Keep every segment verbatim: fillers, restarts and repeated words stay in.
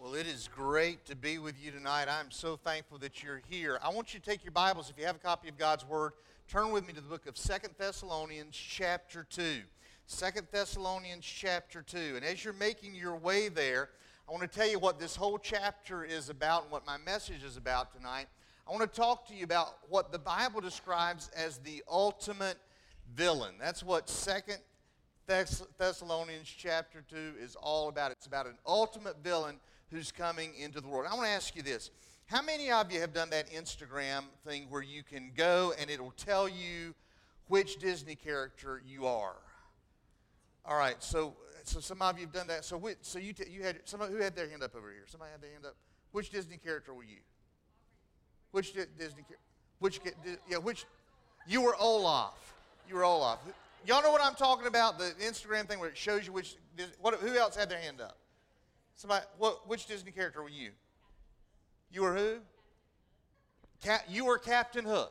Well, it is great to be with you tonight. I'm so thankful that you're here. I want you to take your Bibles, if you have a copy of God's Word, turn with me to the book of Second Thessalonians chapter two. Second Thessalonians chapter two. And as you're making your way there, I want to tell you what this whole chapter is about and what my message is about tonight. I want to talk to you about what the Bible describes as the ultimate villain. That's what Second Thess- Thessalonians chapter two is all about. It's about an ultimate villain who's coming into the world. I want to ask you this. How many of you have done that Instagram thing where you can go and it'll tell you which Disney character you are? All right, so so some of you have done that. So which, so you t- you had somebody who had their hand up over here. Somebody had their hand up. Which Disney character were you? Which di- Disney character? Which di- yeah, which you were Olaf. You were Olaf. Y'all know what I'm talking about? The Instagram thing where it shows you which Disney, what who else had their hand up? Somebody, what, which Disney character were you? You were who? Cap, you were Captain Hook.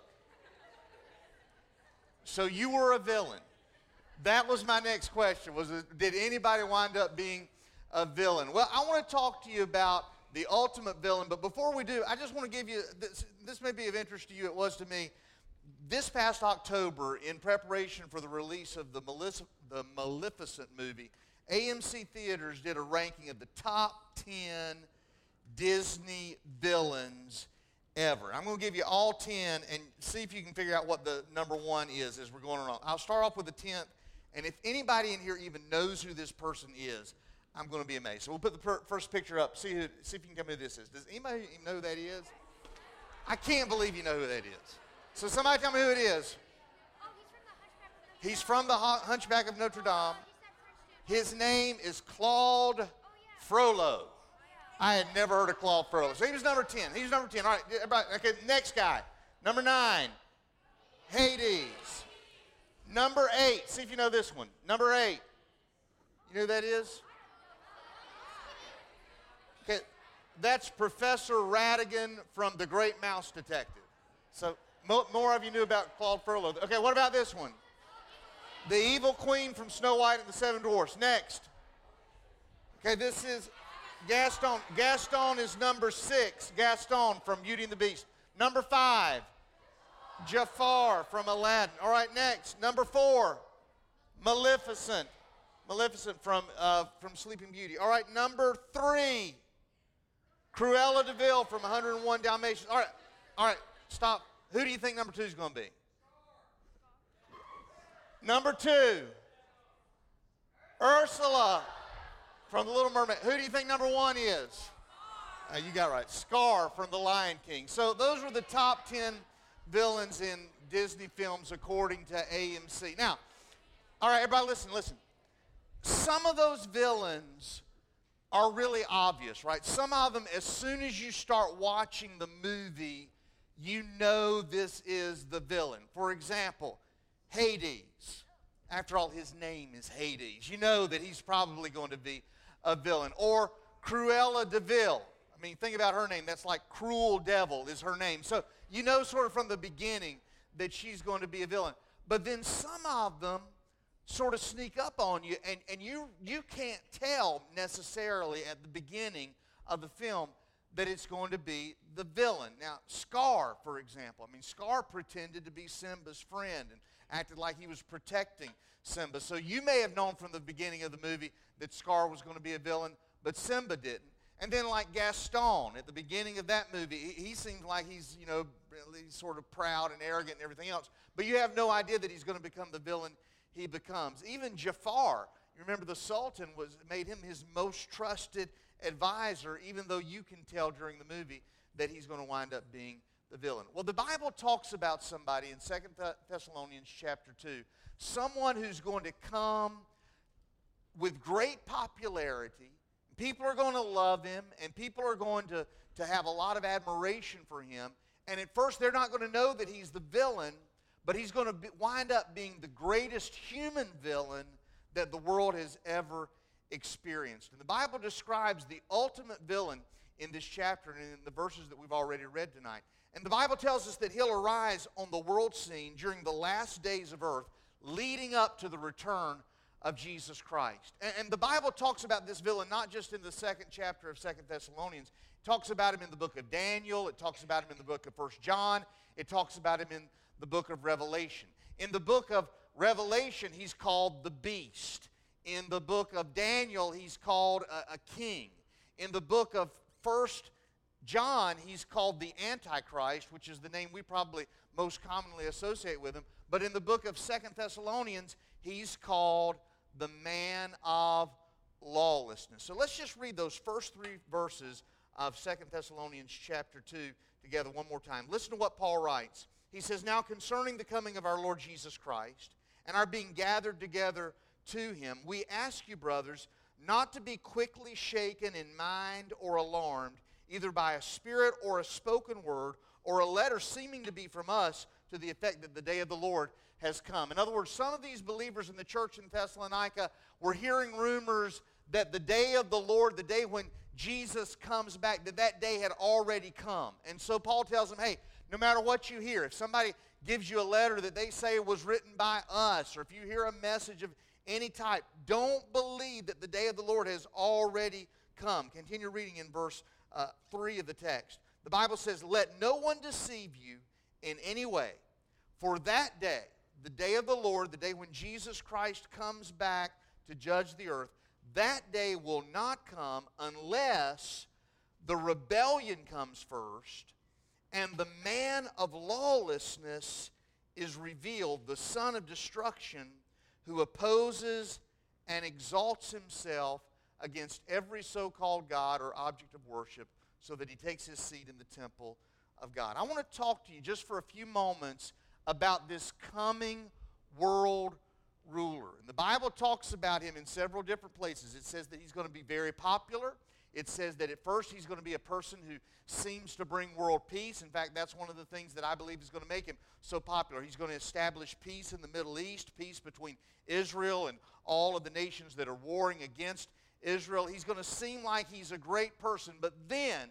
So you were a villain. That was my next question. Was it, did anybody wind up being a villain? Well, I want to talk to you about the ultimate villain. But before we do, I just want to give you, this, this may be of interest to you. It was to me. This past October, in preparation for the release of the, Malefic- the Maleficent movie, A M C Theaters did a ranking of the top ten Disney villains ever. I'm going to give you all ten and see if you can figure out what the number one is as we're going along. I'll start off with the tenth, and if anybody in here even knows who this person is, I'm going to be amazed. So we'll put the per- first picture up, see, who, see if you can tell me who this is. Does anybody even know who that is? I can't believe you know who that is. So somebody tell me who it is. He's from the Hunchback of Notre Dame. His name is Claude Frollo. I had never heard of Claude Frollo. So he was number ten. He was number ten. All right, everybody. Okay, next guy. Number nine, Hades. Number eight. See if you know this one. Number eight. You know who that is? Okay, that's Professor Ratigan from The Great Mouse Detective. So mo- more of you knew about Claude Frollo. Okay, what about this one? The evil queen from Snow White and the Seven Dwarfs. Next. Okay, this is Gaston. Gaston is number six. Gaston from Beauty and the Beast. Number five, Jafar from Aladdin. All right, next. Number four, Maleficent. Maleficent from, uh, from Sleeping Beauty. All right, number three, Cruella de Vil from one oh one Dalmatians. All right, all right, stop. Who do you think number two is going to be? Number two, Ursula from The Little Mermaid. Who do you think number one is? Uh, you got it right. Scar from The Lion King. So those were the top ten villains in Disney films according to A M C. Now, all right, everybody listen, listen. Some of those villains are really obvious, right? Some of them, as soon as you start watching the movie, you know this is the villain. For example, Hades. After all, his name is Hades. You know that he's probably going to be a villain. Or Cruella de Vil. I mean, think about her name. That's like Cruel Devil is her name. So you know sort of from the beginning that she's going to be a villain. But then some of them sort of sneak up on you, and, and you, you can't tell necessarily at the beginning of the film that it's going to be the villain. Now, Scar, for example. I mean, Scar pretended to be Simba's friend and acted like he was protecting Simba. So you may have known from the beginning of the movie that Scar was going to be a villain, but Simba didn't. And then like Gaston, at the beginning of that movie, he, he seems like he's, you know, really sort of proud and arrogant and everything else. But you have no idea that he's going to become the villain he becomes. Even Jafar, you remember the Sultan was made him his most trusted advisor, even though you can tell during the movie that he's going to wind up being the villain. Well, the Bible talks about somebody in Second Thessalonians chapter two, someone who's going to come with great popularity. People are going to love him, and people are going to, to have a lot of admiration for him. And at first, they're not going to know that he's the villain, but he's going to be, wind up being the greatest human villain that the world has ever experienced. And the Bible describes the ultimate villain in this chapter and in the verses that we've already read tonight. And the Bible tells us that he'll arise on the world scene during the last days of earth, leading up to the return of Jesus Christ. And, and the Bible talks about this villain not just in the second chapter of Second Thessalonians. It talks about him in the book of Daniel. It talks about him in the book of First John. It talks about him in the book of Revelation. In the book of Revelation, he's called the beast. In the book of Daniel, he's called a, a king. In the book of First John, he's called the Antichrist, which is the name we probably most commonly associate with him. But in the book of Second Thessalonians, he's called the man of lawlessness. So let's just read those first three verses of Second Thessalonians chapter two together one more time. Listen to what Paul writes. He says, "Now concerning the coming of our Lord Jesus Christ and our being gathered together to him, we ask you, brothers, not to be quickly shaken in mind or alarmed, either by a spirit or a spoken word or a letter seeming to be from us to the effect that the day of the Lord has come." In other words, some of these believers in the church in Thessalonica were hearing rumors that the day of the Lord, the day when Jesus comes back, that that day had already come. And so Paul tells them, hey, no matter what you hear, if somebody gives you a letter that they say was written by us, or if you hear a message of any type, don't believe that the day of the Lord has already come. Continue reading in verse uh, three of the text. The Bible says, "Let no one deceive you in any way, for that day, the day of the Lord, the day when Jesus Christ comes back to judge the earth, that day will not come unless the rebellion comes first, and the man of lawlessness is revealed, the son of destruction, who opposes and exalts himself against every so-called God or object of worship, so that he takes his seat in the temple of God." I want to talk to you just for a few moments about this coming world ruler. And the Bible talks about him in several different places. It says that he's going to be very popular. It says that at first he's going to be a person who seems to bring world peace. In fact, that's one of the things that I believe is going to make him so popular. He's going to establish peace in the Middle East, peace between Israel and all of the nations that are warring against Israel. He's going to seem like he's a great person, but then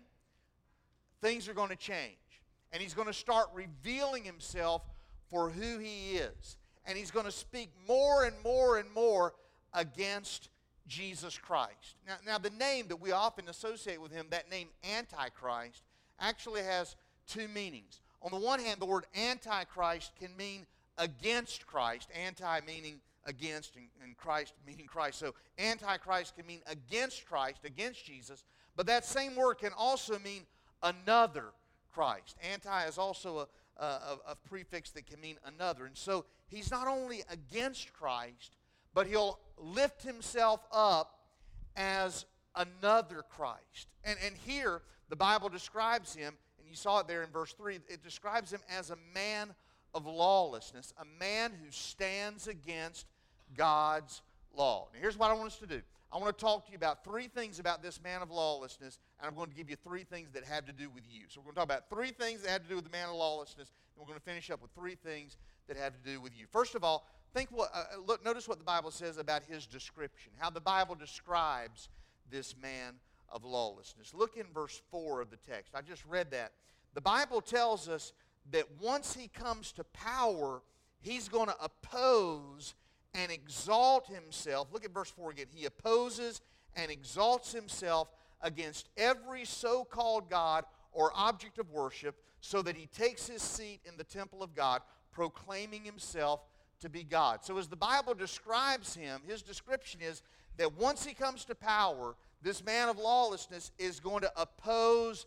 things are going to change. And he's going to start revealing himself for who he is. And he's going to speak more and more and more against Jesus Christ. Now, now, the name that we often associate with him, that name Antichrist, actually has two meanings. On the one hand, the word Antichrist can mean against Christ. Anti meaning against, and, and Christ meaning Christ. So Antichrist can mean against Christ, against Jesus. But that same word can also mean another Christ. Anti is also a, a, a prefix that can mean another. And so he's not only against Christ, but he'll lift himself up as another Christ. And, and here, the Bible describes him, and you saw it there in verse three, it describes him as a man of lawlessness, a man who stands against God's law. Now, here's what I want us to do. I want to talk to you about three things about this man of lawlessness, and I'm going to give you three things that have to do with you. So we're going to talk about three things that have to do with the man of lawlessness, and we're going to finish up with three things that have to do with you. First of all, think what uh, look notice what the Bible says about his description, how the Bible describes this man of lawlessness. Look in verse four of the text. I just read that. The Bible tells us that once he comes to power, he's going to oppose and exalt himself. Look at verse four again. He opposes and exalts himself against every so-called God or object of worship, so that he takes his seat in the temple of God, proclaiming himself to be God. So as the Bible describes him, his description is that once he comes to power, this man of lawlessness is going to oppose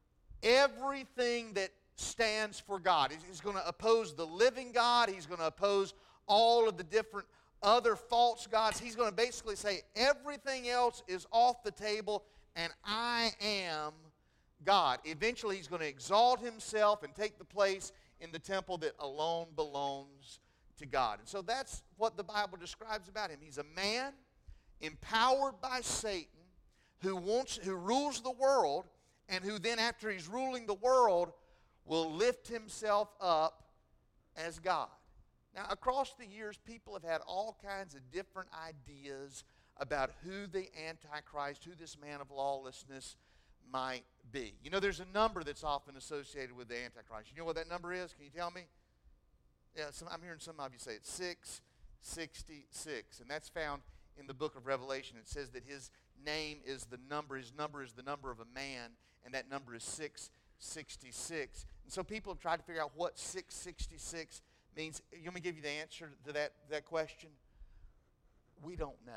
everything that stands for God. He's going to oppose the living God. He's going to oppose all of the different other false gods. He's going to basically say everything else is off the table and I am God. Eventually he's going to exalt himself and take the place in the temple that alone belongs to God. And so that's what the Bible describes about him. He's a man empowered by Satan who wants, who rules the world, and who then, after he's ruling the world, will lift himself up as God. Now, across the years, people have had all kinds of different ideas about who the Antichrist, who this man of lawlessness might be. You know, there's a number that's often associated with the Antichrist. You know what that number is? Can you tell me? Yeah, some, I'm hearing some of you say it's six sixty-six. And that's found in the book of Revelation. It says that his name is the number, his number is the number of a man, and that number is six sixty-six. And so people have tried to figure out what six sixty-six means. You want me to give you the answer to that, that question? We don't know.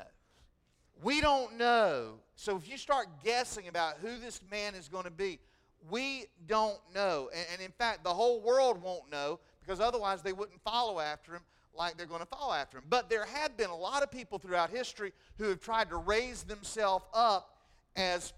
We don't know. So if you start guessing about who this man is going to be, we don't know. And, and in fact, the whole world won't know, because otherwise they wouldn't follow after him like they're going to follow after him. But there have been a lot of people throughout history who have tried to raise themselves up as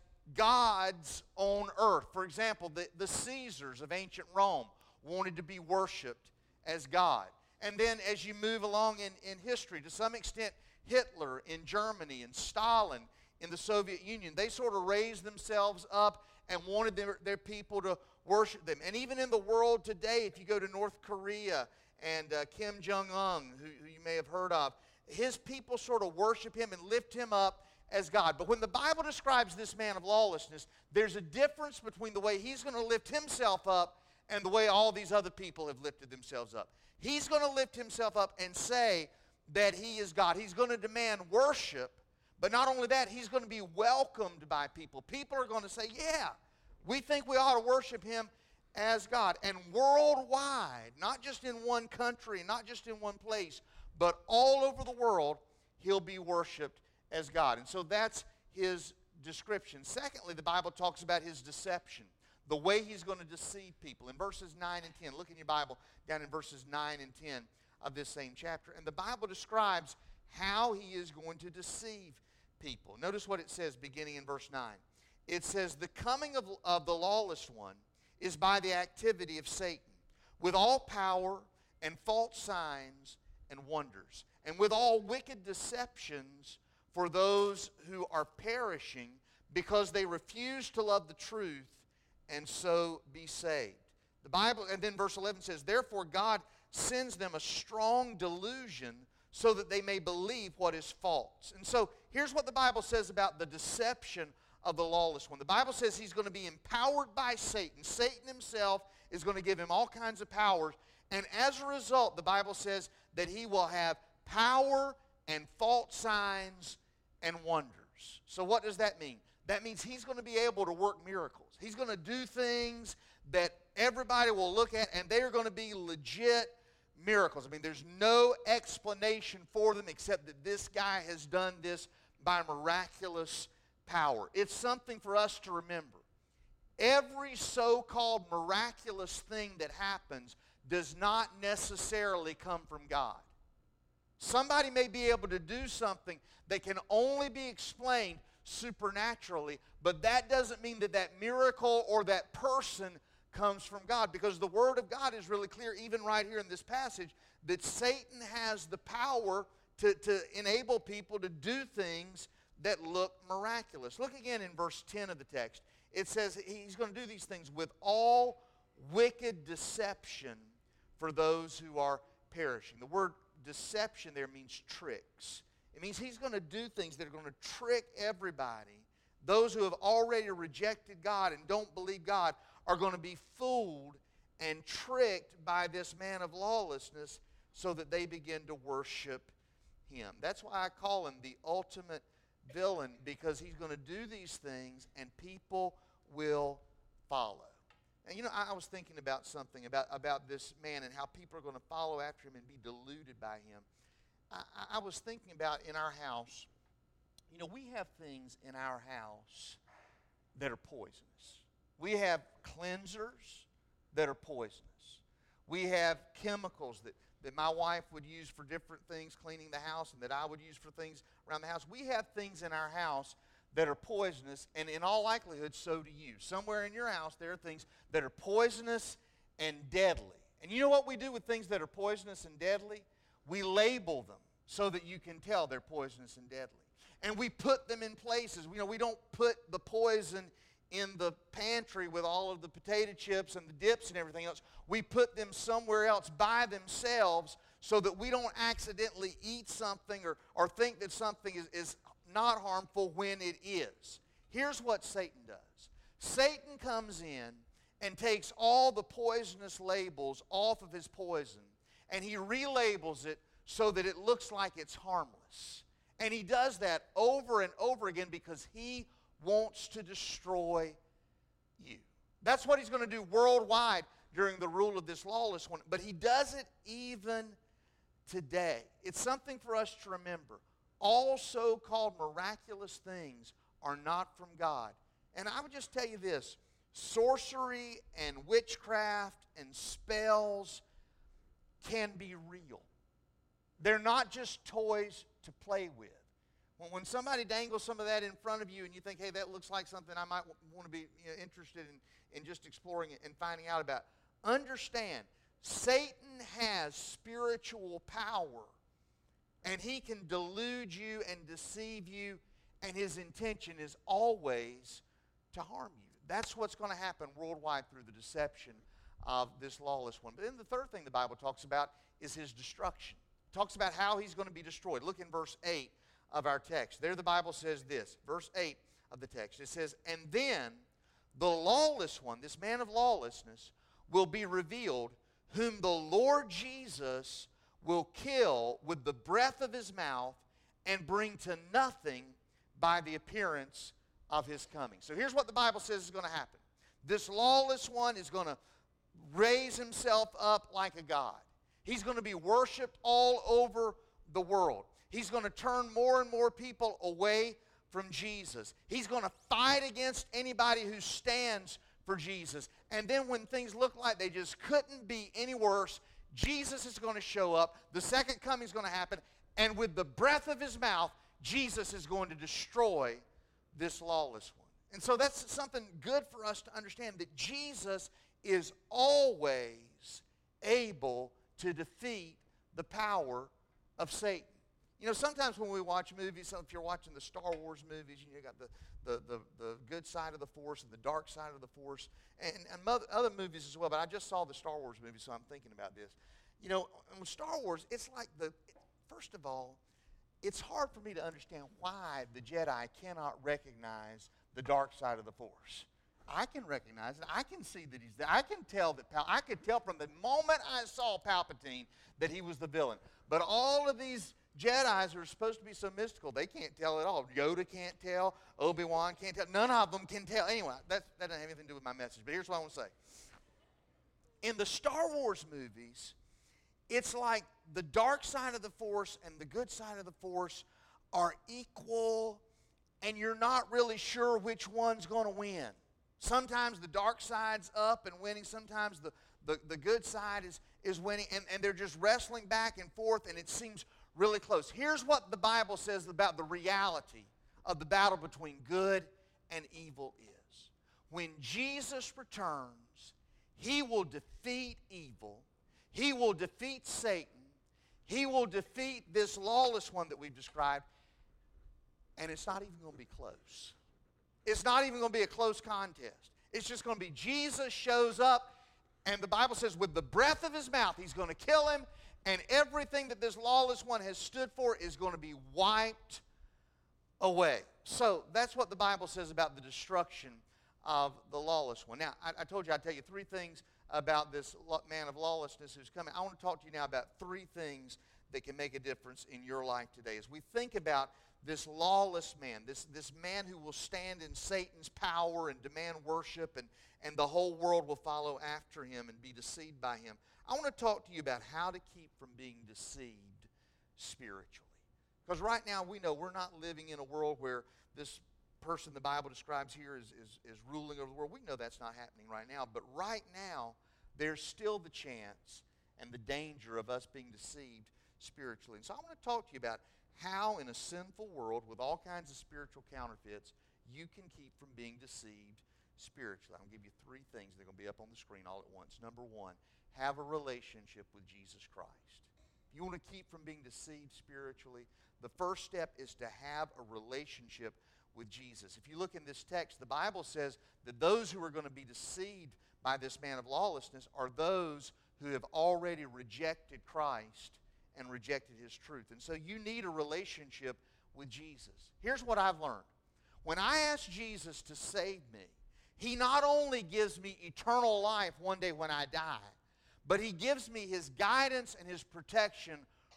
gods on earth. For example, the, the Caesars of ancient Rome wanted to be worshipped as God. And then as you move along in, in history, to some extent, Hitler in Germany and Stalin in the Soviet Union, they sort of raised themselves up and wanted their, their people to worship them. And even in the world today, if you go to North Korea and uh, Kim Jong-un, who, who you may have heard of, his people sort of worship him and lift him up as God. But when the Bible describes this man of lawlessness, there's a difference between the way he's going to lift himself up and the way all these other people have lifted themselves up. He's going to lift himself up and say that he is God. He's going to demand worship, but not only that, he's going to be welcomed by people. People are going to say, yeah, we think we ought to worship him as God. And worldwide, not just in one country, not just in one place, but all over the world, he'll be worshiped as God. And so that's his description. Secondly, the Bible talks about his deception, the way he's going to deceive people. In verses nine and ten, look in your Bible down in verses nine and ten of this same chapter. And the Bible describes how he is going to deceive people. Notice what it says beginning in verse nine. It says, the coming of, of the lawless one is by the activity of Satan, with all power and false signs and wonders, and with all wicked deceptions for those who are perishing, because they refuse to love the truth and so be saved. The Bible, and then verse eleven says, therefore God sends them a strong delusion so that they may believe what is false. And so here's what the Bible says about the deception of the lawless one. The Bible says he's going to be empowered by Satan. Satan himself is going to give him all kinds of powers. And as a result, the Bible says that he will have power and false signs and wonders. So what does that mean? That means he's going to be able to work miracles. He's going to do things that everybody will look at, and they are going to be legit miracles. I mean, there's no explanation for them except that this guy has done this by miraculous power. It's something for us to remember. Every so-called miraculous thing that happens does not necessarily come from God. Somebody may be able to do something that can only be explained supernaturally, but that doesn't mean that that miracle or that person comes from God, because the Word of God is really clear, even right here in this passage, that Satan has the power to, to enable people to do things that look miraculous. Look again in verse ten of the text. It says he's going to do these things with all wicked deception for those who are perishing. The word deception there means tricks. It means he's going to do things that are going to trick everybody. Those who have already rejected God and don't believe God are going to be fooled and tricked by this man of lawlessness so that they begin to worship him. That's why I call him the ultimate villain, because he's going to do these things and people will follow. And you know, I was thinking about something about, about this man and how people are going to follow after him and be deluded by him. I, I was thinking about in our house, you know, we have things in our house that are poisonous. We have cleansers that are poisonous. We have chemicals that, that my wife would use for different things, cleaning the house, and that I would use for things around the house. We have things in our house that are poisonous, and in all likelihood, so do you. Somewhere in your house, there are things that are poisonous and deadly. And you know what we do with things that are poisonous and deadly? We label them so that you can tell they're poisonous and deadly. And we put them in places. You know, we don't put the poison in the pantry with all of the potato chips and the dips and everything else. We put them somewhere else by themselves so that we don't accidentally eat something or, or think that something is, is not harmful when it is. Here's what Satan does. Satan comes in and takes all the poisonous labels off of his poison, and he relabels it so that it looks like it's harmless. And he does that over and over again because he wants to destroy you. That's what he's going to do worldwide during the rule of this lawless one. But he does it even today. It's something for us to remember. All so-called miraculous things are not from God. And I would just tell you this, sorcery and witchcraft and spells can be real. They're not just toys to play with. When, when somebody dangles some of that in front of you and you think, hey, that looks like something I might w- want to be you know, interested in, in just exploring it and finding out about, understand, Satan has spiritual power, and he can delude you and deceive you, and his intention is always to harm you. That's what's going to happen worldwide through the deception of this lawless one. But then the third thing the Bible talks about is his destruction. It talks about how he's going to be destroyed. Look in verse eight of our text. There the Bible says this, verse eight of the text. It says, and then the lawless one, this man of lawlessness, will be revealed, whom the Lord Jesus will kill with the breath of his mouth and bring to nothing by the appearance of his coming. So here's what the Bible says is going to happen. This lawless one is going to raise himself up like a god. He's going to be worshiped all over the world. He's going to turn more and more people away from Jesus. He's going to fight against anybody who stands for Jesus. And then when things look like they just couldn't be any worse, Jesus is going to show up. The second coming is going to happen. And with the breath of his mouth, Jesus is going to destroy this lawless one. And so that's something good for us to understand, that Jesus is always able to defeat the power of Satan. You know, sometimes when we watch movies, if you're watching the Star Wars movies, you know, you got the, the, the, the good side of the Force and the dark side of the Force, and, and other movies as well, but I just saw the Star Wars movie, so I'm thinking about this. You know, with Star Wars, it's like the, first of all, it's hard for me to understand why the Jedi cannot recognize the dark side of the Force. I can recognize it. I can see that he's there. I can tell that, Pal- I could tell from the moment I saw Palpatine that he was the villain. But all of these Jedis are supposed to be so mystical, they can't tell at all. Yoda can't tell. Obi-Wan can't tell. None of them can tell. Anyway, that's, that doesn't have anything to do with my message. But here's what I want to say. In the Star Wars movies, it's like the dark side of the Force and the good side of the Force are equal, and you're not really sure which one's going to win. Sometimes the dark side's up and winning. Sometimes the, the, the good side is, is winning, and, and they're just wrestling back and forth, and it seems really close. Here's what the Bible says about the reality of the battle between good and evil is. When Jesus returns, he will defeat evil. He will defeat Satan. He will defeat this lawless one that we've described, and it's not even going to be close. It's not even going to be a close contest. It's just going to be Jesus shows up, and the Bible says with the breath of his mouth, he's going to kill him, and everything that this lawless one has stood for is going to be wiped away. So that's what the Bible says about the destruction of the lawless one. Now, I, I told you I'd tell you three things about this man of lawlessness who's coming. I want to talk to you now about three things that can make a difference in your life today. As we think about this lawless man, this, this man who will stand in Satan's power and demand worship, and, and the whole world will follow after him and be deceived by him, I want to talk to you about how to keep from being deceived spiritually. Because right now we know we're not living in a world where this person the Bible describes here is, is, is ruling over the world. We know that's not happening right now. But right now, there's still the chance and the danger of us being deceived spiritually. And so I want to talk to you about how in a sinful world with all kinds of spiritual counterfeits, you can keep from being deceived spiritually. I'm going to give you three things. They're going to be up on the screen all at once. Number one, have a relationship with Jesus Christ. If you want to keep from being deceived spiritually, the first step is to have a relationship with Jesus. If you look in this text, the Bible says that those who are going to be deceived by this man of lawlessness are those who have already rejected Christ and rejected his truth. And so you need a relationship with Jesus. Here's what I've learned. When I ask Jesus to save me, he not only gives me eternal life one day when I die, but he gives me his guidance and his protection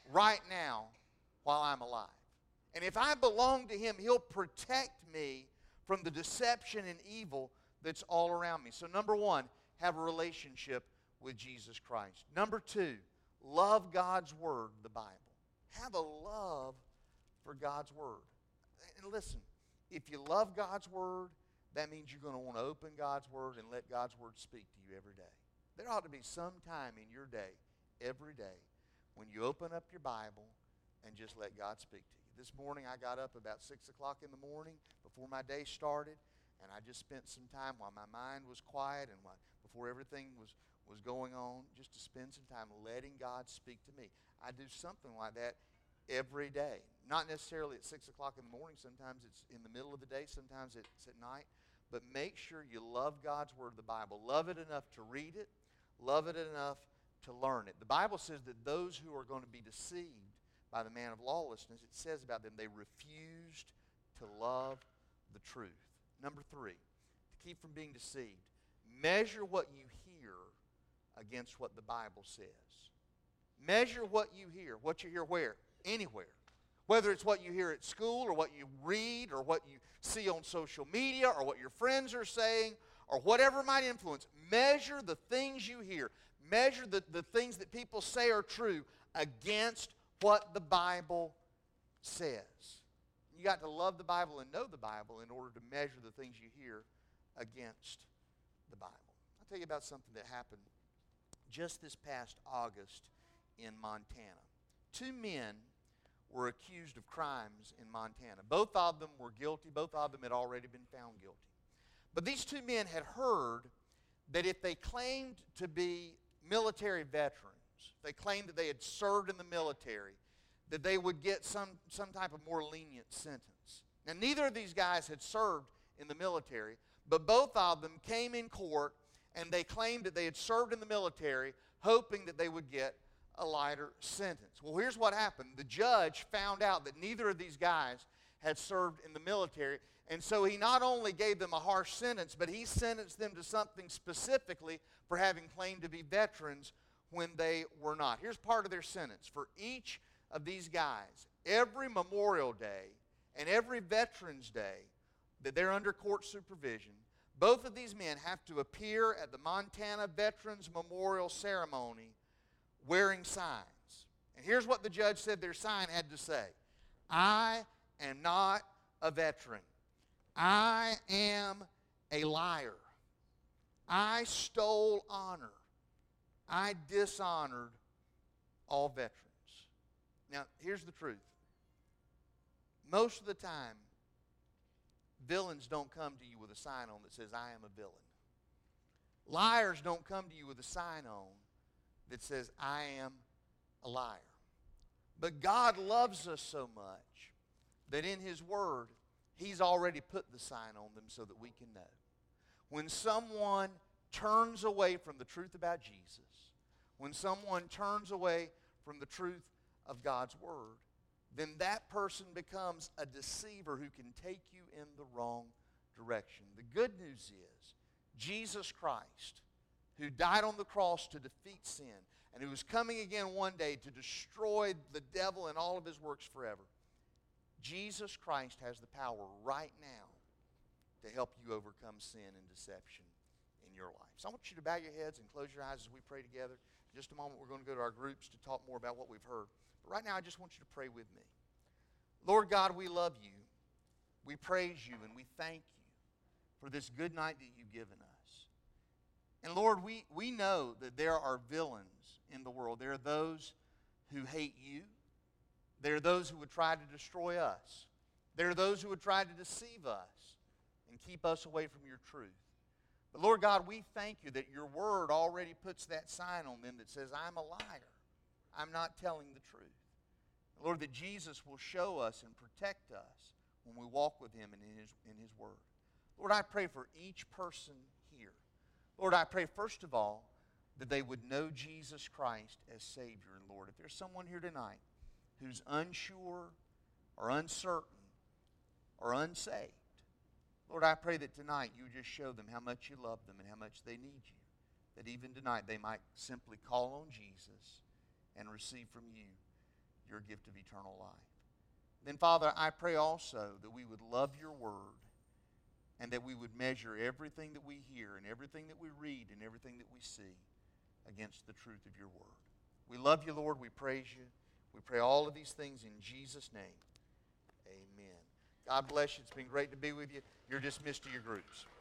right now while I'm alive. And if I belong to Him, He'll protect me from the deception and evil that's all around me. So number one, have a relationship with Jesus Christ. Number two, love God's Word, the Bible. Have a love for God's Word. And listen, if you love God's Word, that means you're going to want to open God's Word and let God's Word speak to you every day. There ought to be some time in your day, every day, when you open up your Bible and just let God speak to you. This morning I got up about six o'clock in the morning before my day started, and I just spent some time while my mind was quiet and while, before everything was, was going on, just to spend some time letting God speak to me. I do something like that every day. Not necessarily at six o'clock in the morning. Sometimes it's in the middle of the day. Sometimes it's at night. But make sure you love God's Word, the Bible. Love it enough to read it. Love it enough to learn it. The Bible says that those who are going to be deceived by the man of lawlessness, it says about them, they refused to love the truth. Number three, to keep from being deceived, measure what you hear against what the Bible says. Measure what you hear. What you hear where? Anywhere. Whether it's what you hear at school or what you read or what you see on social media or what your friends are saying or whatever might influence, measure the things you hear. Measure the, the things that people say are true against what the Bible says. You got to love the Bible and know the Bible in order to measure the things you hear against the Bible. I'll tell you about something that happened just this past August in Montana. Two men were accused of crimes in Montana. Both of them were guilty. Both of them had already been found guilty. But these two men had heard that if they claimed to be military veterans, they claimed that they had served in the military, that they would get some, some type of more lenient sentence. Now, neither of these guys had served in the military, but both of them came in court and they claimed that they had served in the military, hoping that they would get a lighter sentence. Well, here's what happened. The judge found out that neither of these guys had served in the military, and so he not only gave them a harsh sentence, but he sentenced them to something specifically for having claimed to be veterans when they were not. Here's part of their sentence. For each of these guys, every Memorial Day and every Veterans Day that they're under court supervision, both of these men have to appear at the Montana Veterans Memorial Ceremony wearing signs. And here's what the judge said their sign had to say. I am not a veteran. I am a liar. I stole honor. I dishonored all veterans. Now, here's the truth. Most of the time, villains don't come to you with a sign on that says, I am a villain. Liars don't come to you with a sign on that says, I am a liar. But God loves us so much that in His Word, He's already put the sign on them so that we can know. When someone turns away from the truth about Jesus, when someone turns away from the truth of God's Word, then that person becomes a deceiver who can take you in the wrong direction. The good news is Jesus Christ, who died on the cross to defeat sin, and who is coming again one day to destroy the devil and all of his works forever. Jesus Christ has the power right now to help you overcome sin and deception in your life. So I want you to bow your heads and close your eyes as we pray together. In just a moment, we're going to go to our groups to talk more about what we've heard. But right now, I just want you to pray with me. Lord God, we love you. We praise you and we thank you for this good night that you've given us. And Lord, we, we know that there are villains in the world. There are those who hate you. There are those who would try to destroy us. There are those who would try to deceive us and keep us away from your truth. But Lord God, we thank you that your word already puts that sign on them that says, I'm a liar. I'm not telling the truth. Lord, that Jesus will show us and protect us when we walk with him and in his, in his word. Lord, I pray for each person here. Lord, I pray first of all that they would know Jesus Christ as Savior. And Lord, if there's someone here tonight who's unsure or uncertain or unsaved, Lord, I pray that tonight you just show them how much you love them and how much they need you. That even tonight they might simply call on Jesus and receive from you your gift of eternal life. Then, Father, I pray also that we would love your word and that we would measure everything that we hear and everything that we read and everything that we see against the truth of your word. We love you, Lord. We praise you. We pray all of these things in Jesus' name. Amen. God bless you. It's been great to be with you. You're dismissed to your groups.